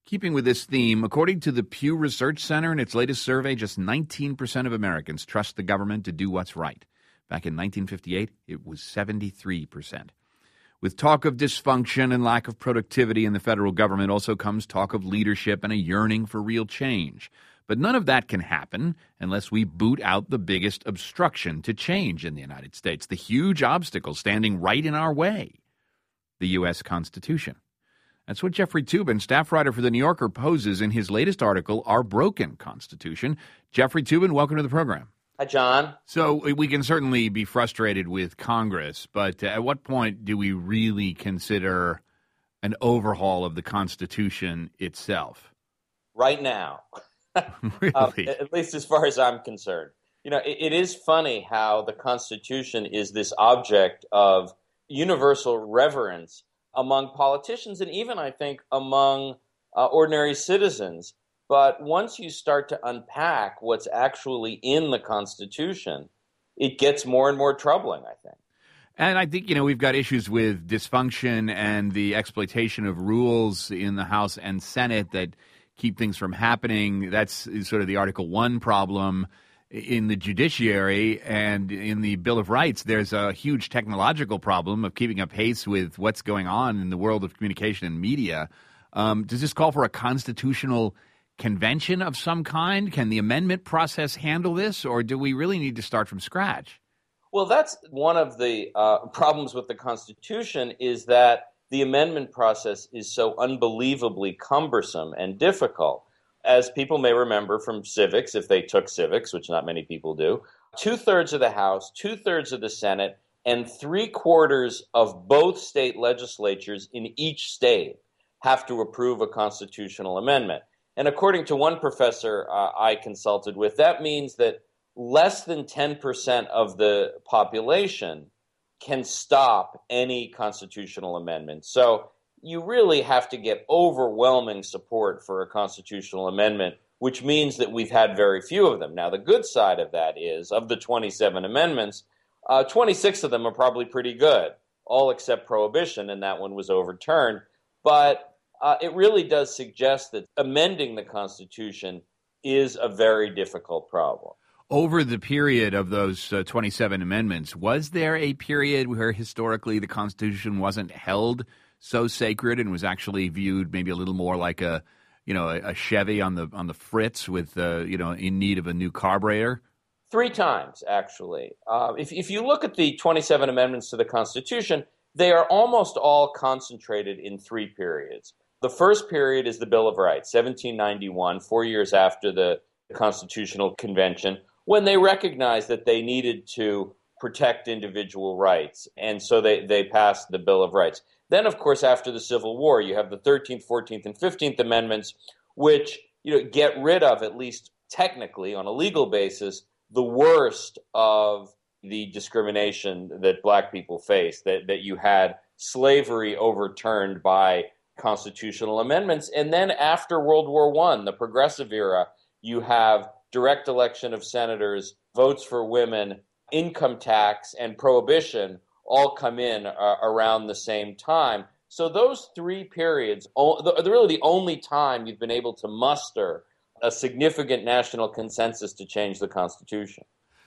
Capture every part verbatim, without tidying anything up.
Keeping with this theme, according to the Pew Research Center in its latest survey, just nineteen percent of Americans trust the government to do what's right. Back in nineteen fifty-eight, it was seventy-three percent. With talk of dysfunction and lack of productivity in the federal government also comes talk of leadership and a yearning for real change. But none of that can happen unless we boot out the biggest obstruction to change in the United States, the huge obstacle standing right in our way, the U S. Constitution. That's what Jeffrey Toobin, staff writer for The New Yorker, poses in his latest article, Our Broken Constitution. Jeffrey Toobin, welcome to the program. Hi, John. So we can certainly be frustrated with Congress, but at what point do we really consider an overhaul of the Constitution itself? Right now. Really? um, at least as far as I'm concerned. You know, it, it is funny how the Constitution is this object of universal reverence among politicians and even, I think, among uh, ordinary citizens. But once you start to unpack what's actually in the Constitution, it gets more and more troubling, I think. And I think, you know, we've got issues with dysfunction and the exploitation of rules in the House and Senate that keep things from happening. That's sort of the Article One problem. In the judiciary and in the Bill of Rights, there's a huge technological problem of keeping up pace with what's going on in the world of communication and media. Um, does this call for a constitutional convention of some kind? Can the amendment process handle this, or do we really need to start from scratch? Well, that's one of the uh, problems with the Constitution is that the amendment process is so unbelievably cumbersome and difficult. As people may remember from civics, if they took civics, which not many people do, two-thirds of the House, two-thirds of the Senate, and three-quarters of both state legislatures in each state have to approve a constitutional amendment. And according to one professor uh, I consulted with, that means that less than ten percent of the population can stop any constitutional amendment. So you really have to get overwhelming support for a constitutional amendment, which means that we've had very few of them. Now, the good side of that is, of the twenty-seven amendments, uh, twenty-six of them are probably pretty good, all except prohibition, and that one was overturned. But uh, it really does suggest that amending the Constitution is a very difficult problem. Over the period of those uh, twenty-seven amendments, was there a period where historically the Constitution wasn't held so sacred and was actually viewed maybe a little more like a, you know, a, a Chevy on the on the fritz with, uh, you know, in need of a new carburetor? Three times, actually. Uh, if, if you look at the twenty-seven amendments to the Constitution, they are almost all concentrated in three periods. The first period is the Bill of Rights, seventeen ninety-one, four years after the Constitutional Convention, when they recognized that they needed to protect individual rights. And so they, they passed the Bill of Rights. Then, of course, after the Civil War, you have the thirteenth, fourteenth, and fifteenth Amendments, which, you know, get rid of, at least technically, on a legal basis, the worst of the discrimination that black people faced, that, that you had slavery overturned by constitutional amendments. And then after World War One, the Progressive Era, you have direct election of senators, votes for women, income tax, and prohibition all come in uh, around the same time. So those three periods, o- they're really the only time you've been able to muster a significant national consensus to change the Constitution.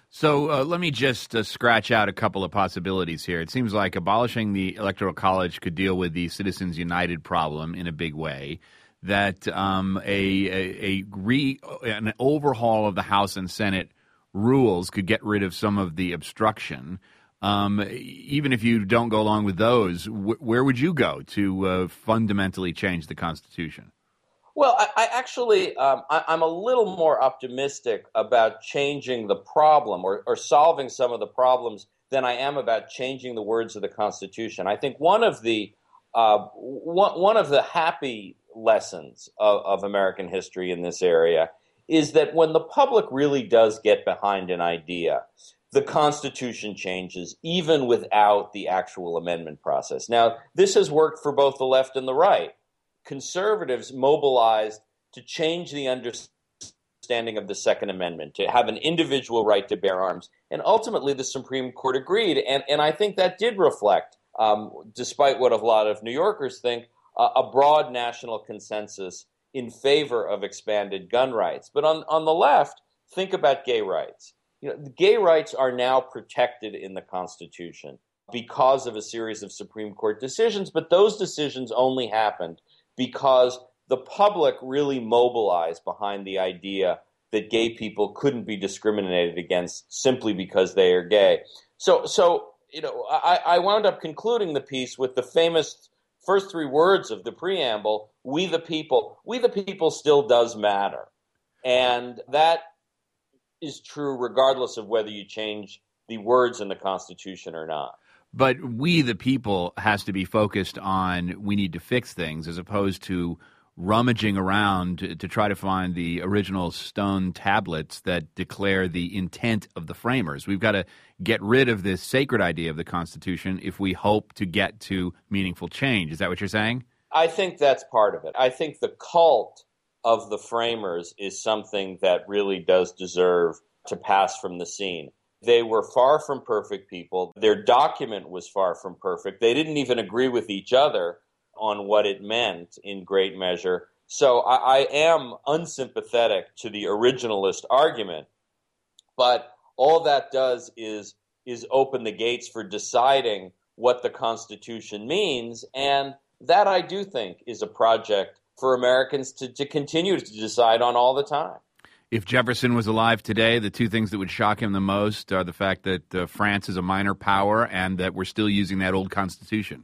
So uh, let me just uh, scratch out a couple of possibilities here. It seems like abolishing the Electoral College could deal with the Citizens United problem in a big way, that um, a, a, a re, an overhaul of the House and Senate rules could get rid of some of the obstruction. Um, even if you don't go along with those, wh- where would you go to uh, fundamentally change the Constitution? Well, I, I actually, um, I, I'm a little more optimistic about changing the problem or, or solving some of the problems than I am about changing the words of the Constitution. I think one of the uh, one, one of the happy lessons of, of American history in this area is that when the public really does get behind an idea, the Constitution changes even without the actual amendment process. Now, this has worked for both the left and the right. Conservatives mobilized to change the understanding of the Second Amendment, to have an individual right to bear arms. And ultimately, the Supreme Court agreed. And, and I think that did reflect, um, despite what a lot of New Yorkers think, uh, a broad national consensus in favor of expanded gun rights. But on, on the left, think about gay rights. You know, gay rights are now protected in the Constitution because of a series of Supreme Court decisions, but those decisions only happened because the public really mobilized behind the idea that gay people couldn't be discriminated against simply because they are gay. So, so you know, I, I wound up concluding the piece with the famous first three words of the preamble, we the people. We the people still does matter. And that is true regardless of whether you change the words in the Constitution or not. But we the people has to be focused on we need to fix things as opposed to rummaging around to, to try to find the original stone tablets that declare the intent of the framers. We've got to get rid of this sacred idea of the Constitution if we hope to get to meaningful change. Is that what you're saying? I think that's part of it. I think the cult of the framers is something that really does deserve to pass from the scene. They were far from perfect people. Their document was far from perfect. They didn't even agree with each other on what it meant in great measure. So I, I am unsympathetic to the originalist argument, but all that does is is open the gates for deciding what the Constitution means, and that I do think is a project for Americans to, to continue to decide on all the time. If Jefferson was alive today, the two things that would shock him the most are the fact that uh, France is a minor power and that we're still using that old Constitution.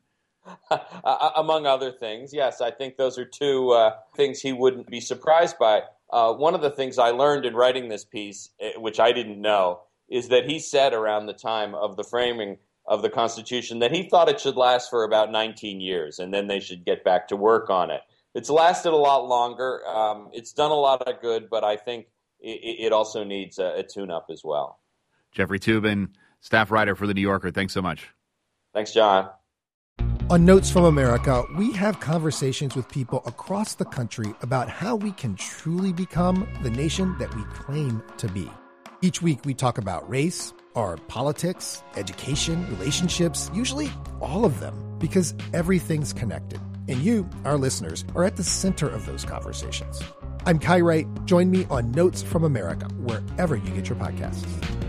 uh, among other things, yes, I think those are two uh, things he wouldn't be surprised by. Uh, one of the things I learned in writing this piece, which I didn't know, is that he said around the time of the framing of the Constitution that he thought it should last for about nineteen years, and then they should get back to work on it. It's lasted a lot longer. Um, it's done a lot of good, but I think it, it also needs a, a tune-up as well. Jeffrey Toobin, staff writer for The New Yorker, thanks so much. Thanks, John. On Notes from America, we have conversations with people across the country about how we can truly become the nation that we claim to be. Each week, we talk about race, our politics, education, relationships, usually all of them, because everything's connected. And you, our listeners, are at the center of those conversations. I'm Kai Wright. Join me on Notes from America, wherever you get your podcasts.